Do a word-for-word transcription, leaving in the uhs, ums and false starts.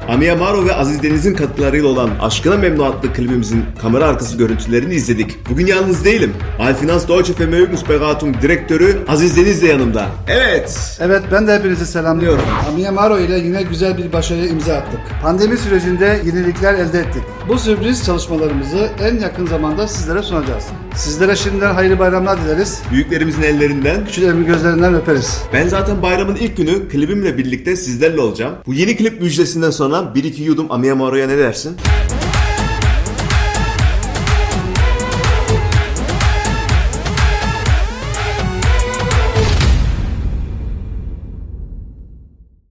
Ami Amaro ve Aziz Deniz'in katkılarıyla olan Aşkına Memnu adlı klibimizin kamera arkası görüntülerini izledik. Bugün yalnız değilim. Alfinans Deutsche Vermögensberatung direktörü Aziz Deniz de yanımda. Evet. Evet, ben de hepinizi selamlıyorum. Ami Amaro ile yine güzel bir başarıya imza attık. Pandemi sürecinde yenilikler elde ettik. Bu sürpriz çalışmalarımızı en yakın zamanda sizlere sunacağız. Sizlere şimdiden hayırlı bayramlar dileriz. Büyüklerimizin ellerinden, Küçüklerimin gözlerinden öperiz. ben zaten bayramın ilk günü klibimle birlikte sizlerle olacağım. Bu yeni klip müjdesinden sonra bir iki yudum Ami Amaro'ya ne dersin?